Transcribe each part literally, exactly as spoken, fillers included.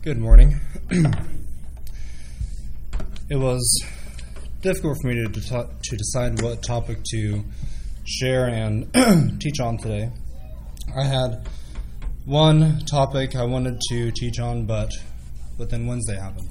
Good morning. It was difficult for me to, de- to decide what topic to share and teach on today. I had one topic I wanted to teach on, but but then Wednesday happened.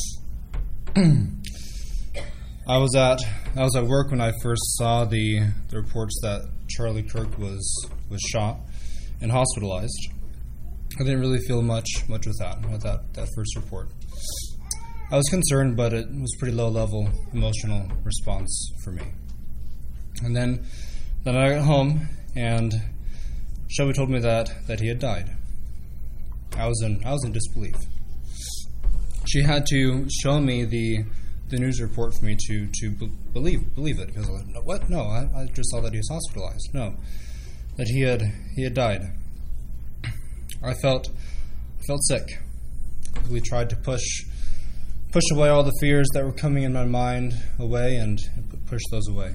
I was at I was at work when I first saw the, the reports that Charlie Kirk was was shot and hospitalized. I didn't really feel much much with that with that, that first report. I was concerned, but it was pretty low level emotional response for me. And then then I got home and Shelby told me that, that he had died. I was in I was in disbelief. She had to show me the the news report for me to to be- believe believe it, because I was like, what? No, I, I just saw that he was hospitalized. No, that he had he had died. I felt I felt sick. We tried to push push away all the fears that were coming in my mind away and push those away.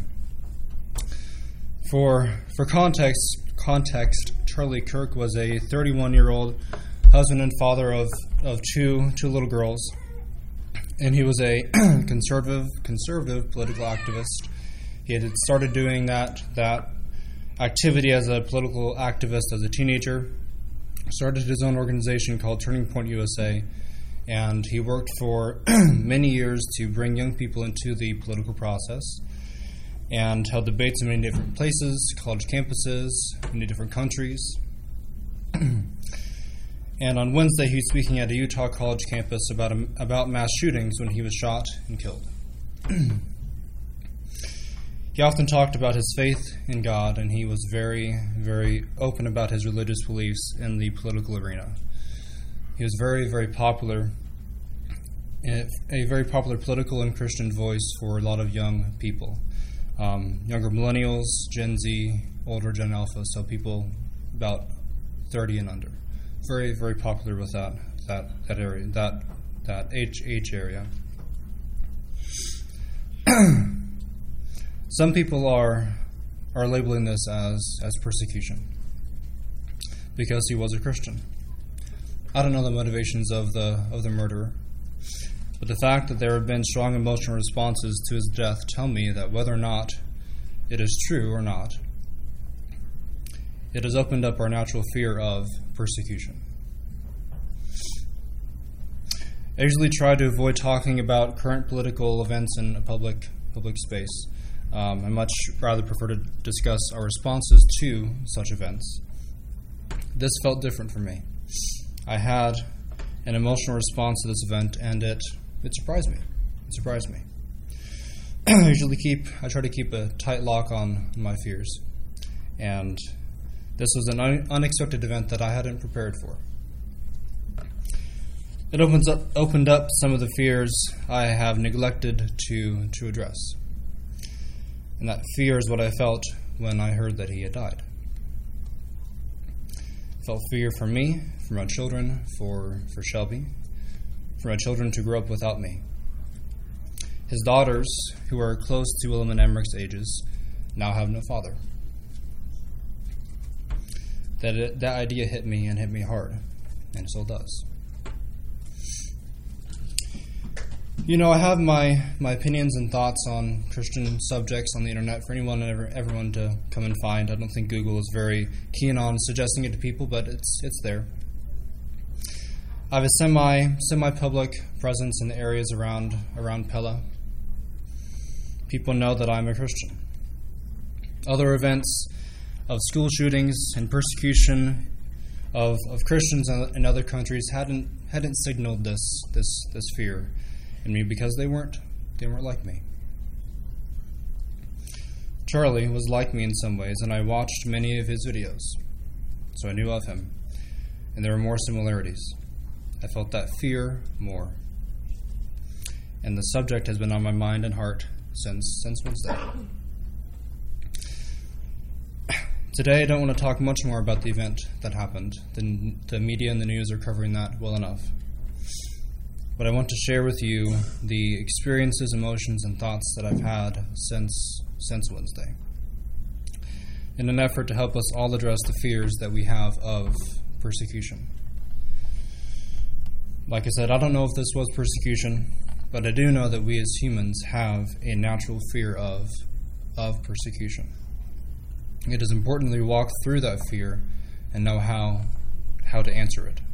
For for context context, Charlie Kirk was a thirty-one-year-old husband and father of, of two two little girls, and he was a conservative conservative political activist. He had started doing that that activity as a political activist as a teenager. Started his own organization called Turning Point U S A, and he worked for many years to bring young people into the political process and held debates in many different places, college campuses, many different countries. And on Wednesday, he was speaking at a Utah college campus about a, about mass shootings when he was shot and killed. He often talked about his faith in God, and he was very, very open about his religious beliefs in the political arena. He was very, very popular, a very popular political and Christian voice for a lot of young people. Um, younger millennials, Gen Z, older Gen Alpha, so people about thirty and under. Very, very popular with that that that area, that that age age area. Some people are are labeling this as, as persecution because he was a Christian. I don't know the motivations of the of the murderer, but the fact that there have been strong emotional responses to his death tell me that whether or not it is true or not, it has opened up our natural fear of persecution. I usually try to avoid talking about current political events in a public public space. Um, I much rather prefer to discuss our responses to such events. This felt different for me. I had an emotional response to this event, and it it surprised me. It surprised me. I usually keep I try to keep a tight lock on my fears, and this was an un- unexpected event that I hadn't prepared for. It opens up opened up some of the fears I have neglected to to address. And that fear is what I felt when I heard that he had died. I felt fear for me, for my children, for, for Shelby, for my children to grow up without me. His daughters, who are close to Willem and Emmerich's ages, now have no father. That that idea hit me and hit me hard, and still does. You know, I have my, my opinions and thoughts on Christian subjects on the internet for anyone and ever, everyone to come and find. I don't think Google is very keen on suggesting it to people, but it's it's there. I have a semi semi-public presence in the areas around around Pella. People know that I'm a Christian. Other events of school shootings and persecution of of Christians in other countries hadn't hadn't signaled this this this fear in me, because they weren't they weren't like me. Charlie was like me in some ways, and I watched many of his videos, so I knew of him, and there were more similarities. I felt that fear more, and the subject has been on my mind and heart since since Wednesday. Today, I don't want to talk much more about the event that happened. The, the media and the news are covering that well enough. But I want to share with you the experiences, emotions, and thoughts that I've had since since Wednesday, in an effort to help us all address the fears that we have of persecution. Like I said, I don't know if this was persecution, but I do know that we as humans have a natural fear of, of persecution. It is important that we walk through that fear and know how, how to answer it.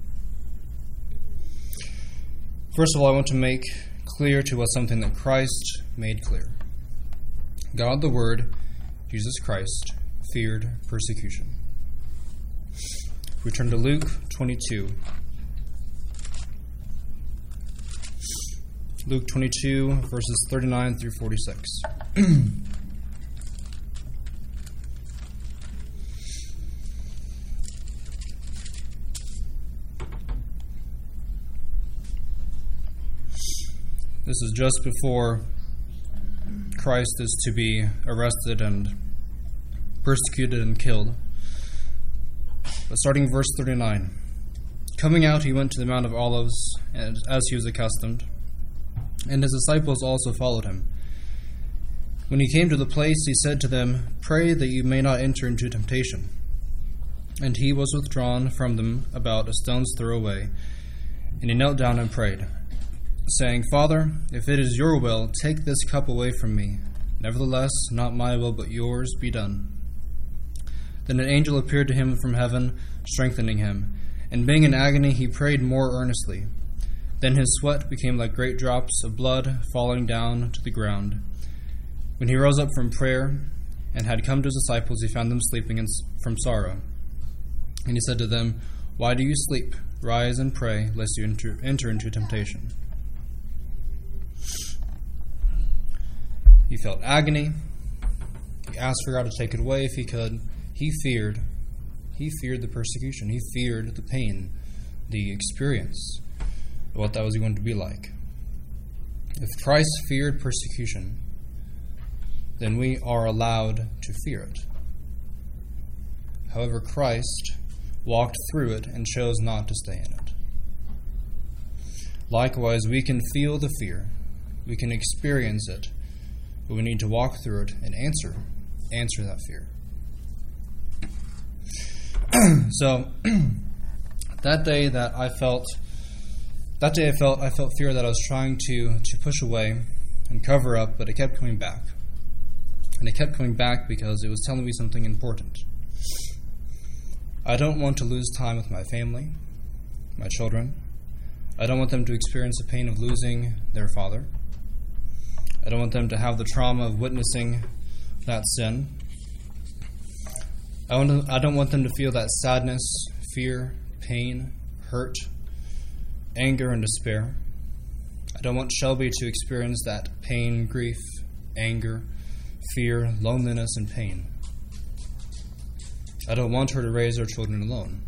First of all, I want to make clear to us something that Christ made clear. God the Word, Jesus Christ, feared persecution. If we turn to Luke twenty-two. Luke twenty-two, verses thirty-nine through forty-six. This is just before Christ is to be arrested and persecuted and killed. But starting verse thirty-nine. Coming out, he went to the Mount of Olives, as he was accustomed, and his disciples also followed him. When he came to the place, he said to them, "Pray that you may not enter into temptation." And he was withdrawn from them about a stone's throw away, and he knelt down and prayed, saying, "Father, if it is your will, take this cup away from me. Nevertheless, not my will, but yours be done." Then an angel appeared to him from heaven, strengthening him. And being in agony, he prayed more earnestly. Then his sweat became like great drops of blood falling down to the ground. When he rose up from prayer and had come to his disciples, he found them sleeping from sorrow. And he said to them, "Why do you sleep? Rise and pray, lest you enter, enter into temptation." He felt agony. He asked for God to take it away if he could. He feared. He feared the persecution. He feared the pain, the experience, what that was going to be like. If Christ feared persecution, then we are allowed to fear it. However, Christ walked through it and chose not to stay in it. Likewise, we can feel the fear. We can experience it. But we need to walk through it and answer, answer that fear. So, that day that I felt, that day I felt, I felt fear that I was trying to, to push away and cover up, but it kept coming back. And it kept coming back because it was telling me something important. I don't want to lose time with my family, my children. I don't want them to experience the pain of losing their father. I don't want them to have the trauma of witnessing that sin. I, want to, I don't want them to feel that sadness, fear, pain, hurt, anger, and despair. I don't want Shelby to experience that pain, grief, anger, fear, loneliness, and pain. I don't want her to raise her children alone.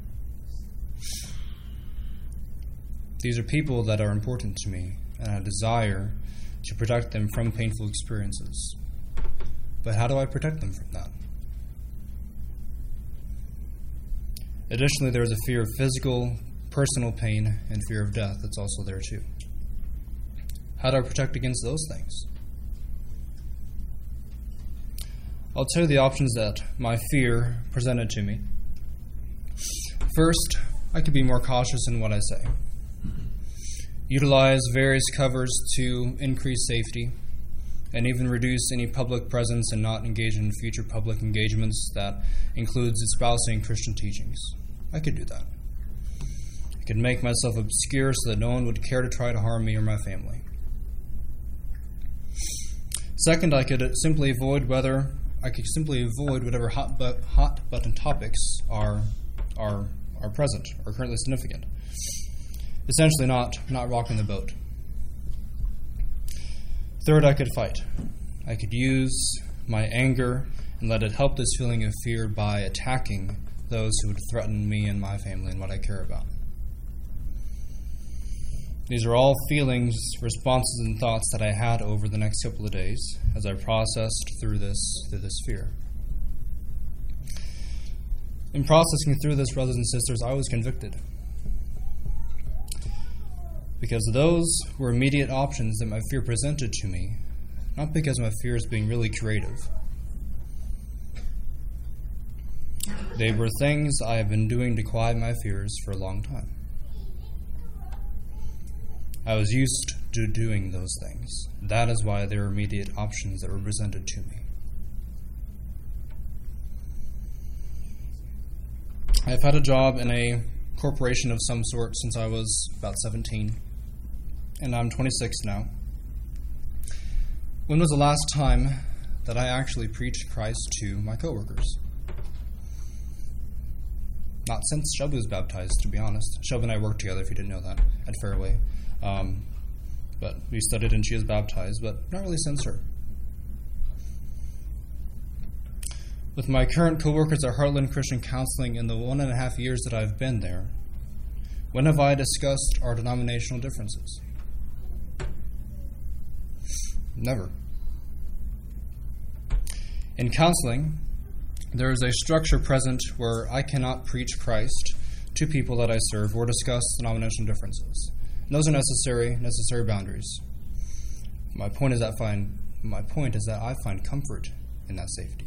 These are people that are important to me, and I desire to protect them from painful experiences. But how do I protect them from that? Additionally, there is a fear of physical, personal pain and fear of death that's also there too. How do I protect against those things? I'll tell you the options that my fear presented to me. First, I could be more cautious in what I say. Utilize various covers to increase safety, and even reduce any public presence and not engage in future public engagements that includes espousing Christian teachings. I could do that. I could make myself obscure so that no one would care to try to harm me or my family. Second, I could simply avoid whether I could simply avoid whatever hot but hot button topics are are are present or currently significant. Essentially, not not rocking the boat. Third, I could fight. I could use my anger and let it help this feeling of fear by attacking those who would threaten me and my family and what I care about. These are all feelings, responses, and thoughts that I had over the next couple of days as I processed through this through this fear. In processing through this, brothers and sisters, I was convicted. Because those were immediate options that my fear presented to me, not because my fear is being really creative. They were things I have been doing to quiet my fears for a long time. I was used to doing those things. That is why there were immediate options that were presented to me. I've had a job in a corporation of some sort since I was about seventeen, and I'm twenty-six now. When was the last time that I actually preached Christ to my coworkers? Not since Shelby was baptized, to be honest. Shelby and I worked together, if you didn't know that, at Fairway. Um, but we studied and she was baptized, but not really since her. With my current coworkers at Heartland Christian Counseling in the one and a half years that I've been there, when have I discussed our denominational differences? Never. In counseling, there is a structure present where I cannot preach Christ to people that I serve or discuss denominational differences. And those are necessary, necessary boundaries. My point is that find my point is that I find comfort in that safety.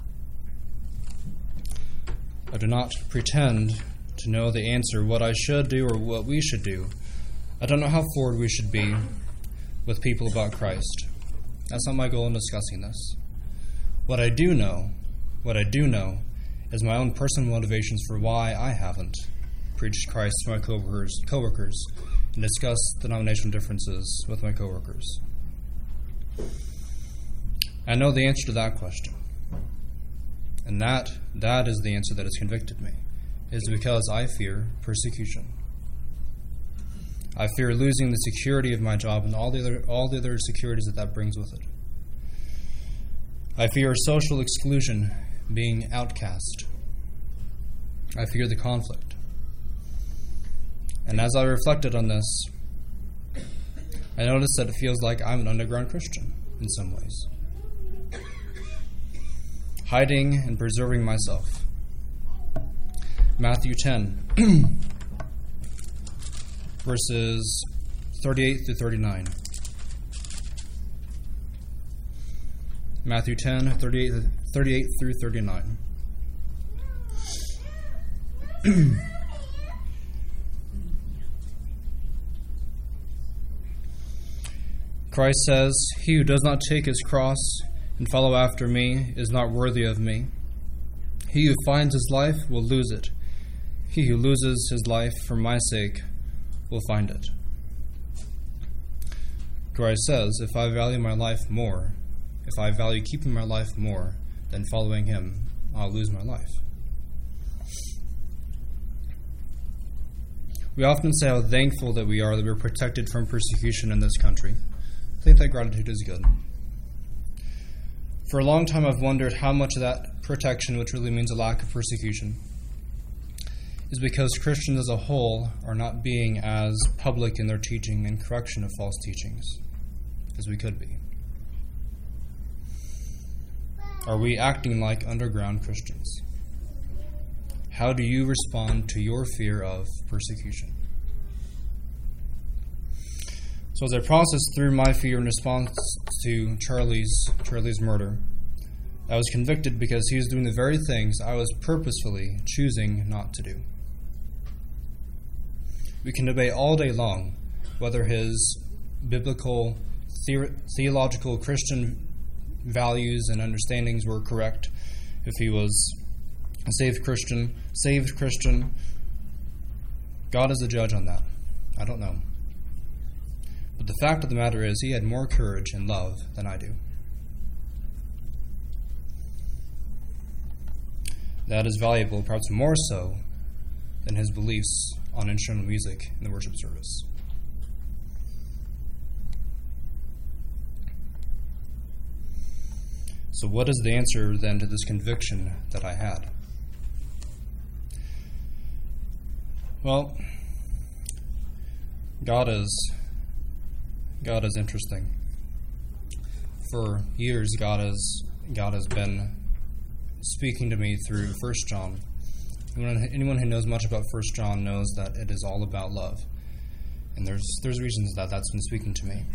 I do not pretend to know the answer, what I should do or what we should do. I don't know how forward we should be with people about Christ. That's not my goal in discussing this. What I do know, what I do know, is my own personal motivations for why I haven't preached Christ to my coworkers, coworkers and discussed denominational differences with my coworkers. I know the answer to that question. And that, that is the answer that has convicted me. It is because I fear persecution. I fear losing the security of my job and all the other, all the other securities that that brings with it. I fear social exclusion, being outcast. I fear the conflict. And as I reflected on this, I noticed that it feels like I'm an underground Christian in some ways. Hiding and preserving myself. Matthew ten, verses thirty-eight through thirty-nine. Matthew ten, thirty-eight, thirty-eight through thirty-nine. Christ says, "He who does not take his cross and follow after me is not worthy of me. He who finds his life will lose it. He who loses his life for my sake will find it." Christ says, if I value my life more, if I value keeping my life more than following him, I'll lose my life. We often say how thankful that we are that we're protected from persecution in this country. I think that gratitude is good. For a long time, I've wondered how much of that protection, which really means a lack of persecution, is because Christians as a whole are not being as public in their teaching and correction of false teachings as we could be. Are we acting like underground Christians? How do you respond to your fear of persecution? So as I processed through my fear in response to Charlie's Charlie's murder, I was convicted because he was doing the very things I was purposefully choosing not to do. We can debate all day long whether his biblical, the- theological Christian values and understandings were correct, if he was a saved Christian, saved Christian. God is the judge on that. I don't know. But the fact of the matter is, he had more courage and love than I do. That is valuable, perhaps more so than his beliefs on instrumental music in the worship service. So what is the answer then to this conviction that I had? Well, God is God is interesting. For years, God has God has been speaking to me through First John. Anyone who knows much about First John knows that it is all about love, and there's there's reasons that that's been speaking to me.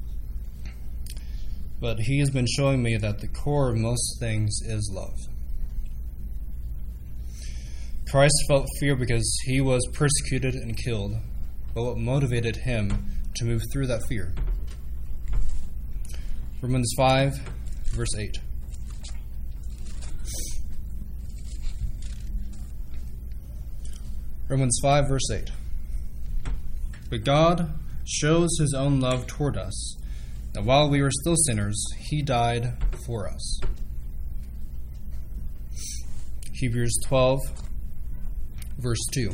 But he has been showing me that the core of most things is love. Christ felt fear because he was persecuted and killed, but what motivated him to move through that fear. Romans five, verse eight. Romans five, verse eight. But God shows his own love toward us, that while we were still sinners, he died for us. Hebrews twelve, verse two.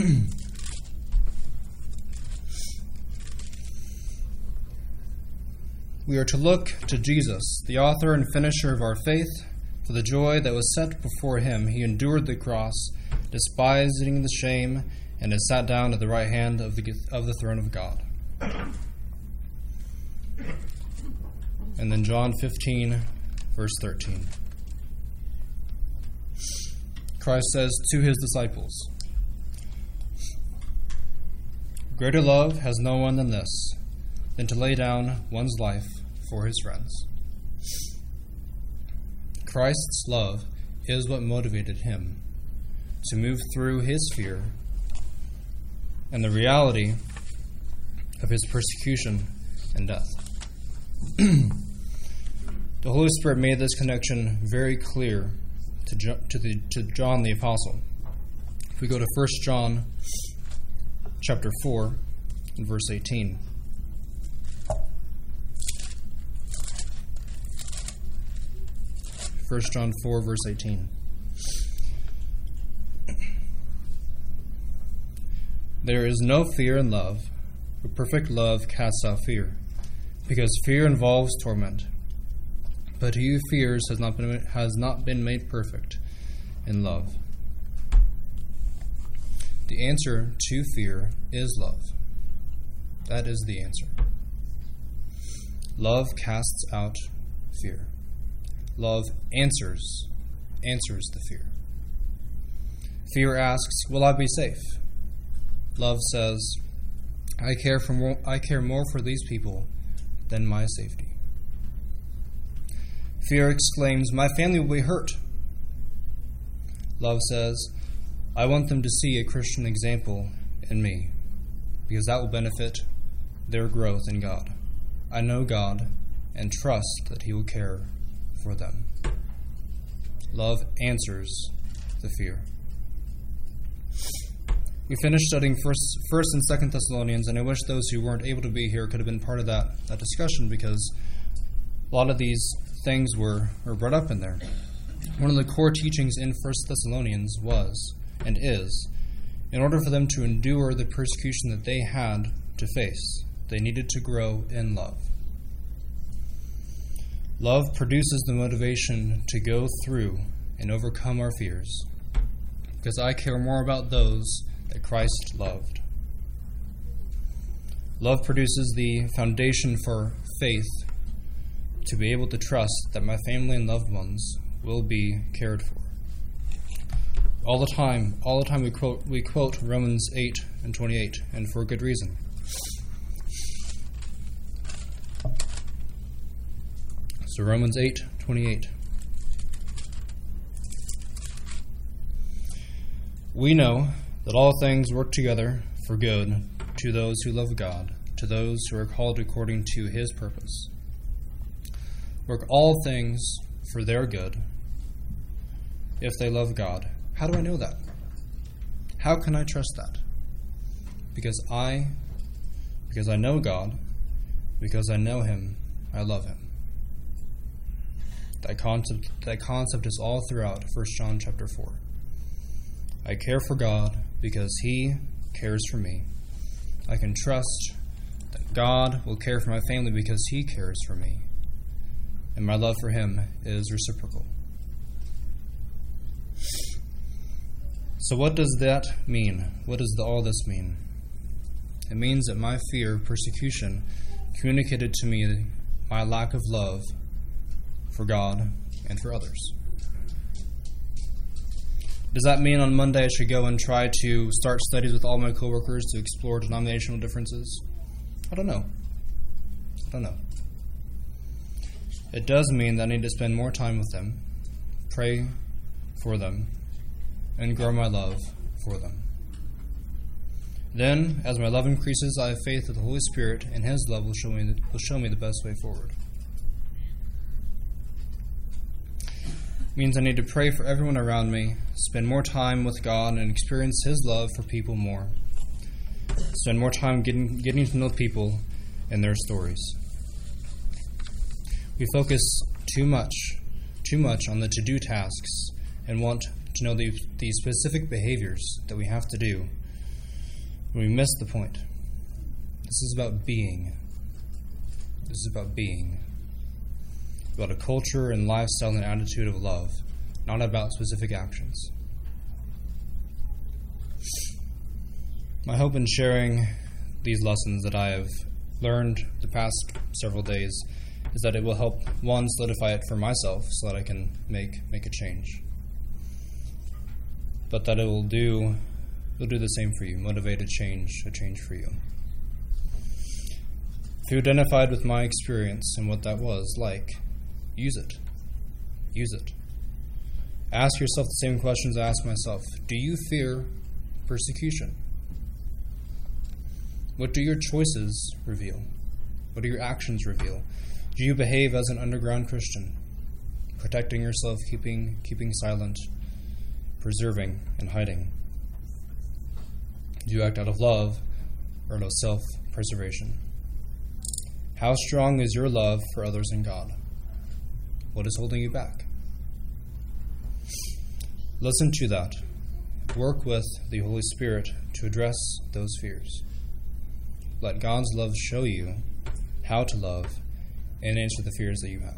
We are to look to Jesus, the author and finisher of our faith. For the joy that was set before him, he endured the cross, despising the shame, and is sat down at the right hand of the of the throne of God. And then John fifteen, verse thirteen. Christ says to his disciples, "Greater love has no one than this, than to lay down one's life for his friends." Christ's love is what motivated him to move through his fear and the reality of his persecution and death. The Holy Spirit made this connection very clear to, jo- to, the, to John the Apostle. If we go to First John chapter four and verse eighteen. First John four, verse eighteen. There is no fear in love, but perfect love casts out fear, because fear involves torment. But he who fears has not been has not been made perfect in love. The answer to fear is love. That is the answer. Love casts out fear. Love answers answers the fear. Fear asks, "Will I be safe?" Love says, I care for more, I care more for these people than my safety." Fear exclaims, "My family will be hurt." Love says, "I want them to see a Christian example in me, because that will benefit their growth in God. I know God and trust that he will care for them." Love answers the fear. We finished studying First, First and Second Thessalonians, and I wish those who weren't able to be here could have been part of that, that discussion, because a lot of these things were, were brought up in there. One of the core teachings in First Thessalonians was, and is, in order for them to endure the persecution that they had to face, they needed to grow in love. Love produces the motivation to go through and overcome our fears, because I care more about those that Christ loved. Love produces the foundation for faith to be able to trust that my family and loved ones will be cared for. All the time, all the time we quote we quote Romans eight and twenty-eight, and for good reason. So Romans eight twenty-eight. We know that all things work together for good to those who love God, to those who are called according to his purpose. Work all things for their good if they love God. How do I know that? How can I trust that? Because I, because I know God, because I know him, I love him. That concept, that concept is all throughout First John chapter four. I care for God because he cares for me. I can trust that God will care for my family because he cares for me. And my love for him is reciprocal. So what does that mean? What does the, all this mean? It means that my fear of persecution communicated to me my lack of love for God and for others. Does that mean on Monday I should go and try to start studies with all my coworkers to explore denominational differences? I don't know. I don't know. It does mean that I need to spend more time with them, pray for them, and grow my love for them. Then, as my love increases, I have faith that the Holy Spirit and His love will show me the, will show me the best way forward. It means I need to pray for everyone around me, spend more time with God, and experience His love for people more. Spend more time getting getting to know people and their stories. We focus too much, too much on the to-do tasks and want to know the, the specific behaviors that we have to do. We miss the point. This is about being. This is about being. About a culture and lifestyle and attitude of love, not about specific actions. My hope in sharing these lessons that I have learned the past several days is that it will help, one, solidify it for myself so that I can make make a change. But that it will do It'll do the same for you, motivate a change, a change for you. If you identified with my experience and what that was like, use it. Use it. Ask yourself the same questions I ask myself. Do you fear persecution? What do your choices reveal? What do your actions reveal? Do you behave as an underground Christian, protecting yourself, keeping keeping silent, preserving, and hiding? Do you act out of love or out of self-preservation? How strong is your love for others and God? What is holding you back? Listen to that. Work with the Holy Spirit to address those fears. Let God's love show you how to love and answer the fears that you have.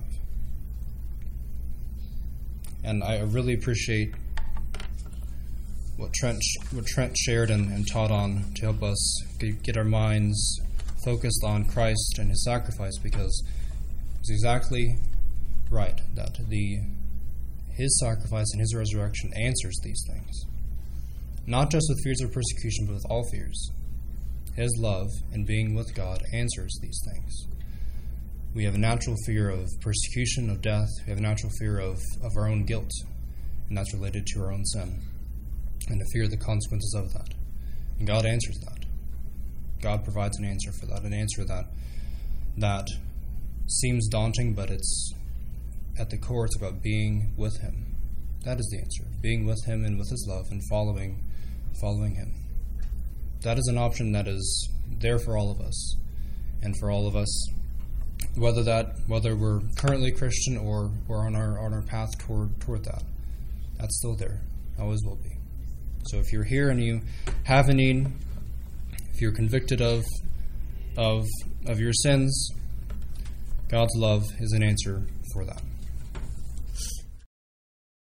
And I really appreciate what Trent what Trent shared and, and taught on to help us get, get our minds focused on Christ and His sacrifice, because it's exactly right that the His sacrifice and His resurrection answers these things. Not just with fears of persecution, but with all fears. His love and being with God answers these things. We have a natural fear of persecution, of death. We have a natural fear of, of our own guilt, and that's related to our own sin, and to fear the consequences of that. And God answers that. God provides an answer for that, an answer that that seems daunting, but it's at the core, it's about being with Him. That is the answer. Being with Him and with His love and following following Him. That is an option that is there for all of us. And for all of us, whether that whether we're currently Christian or we're on our on our path toward toward that, that's still there. Always will be. So if you're here and you have a need, if you're convicted of of of your sins, God's love is an answer for that.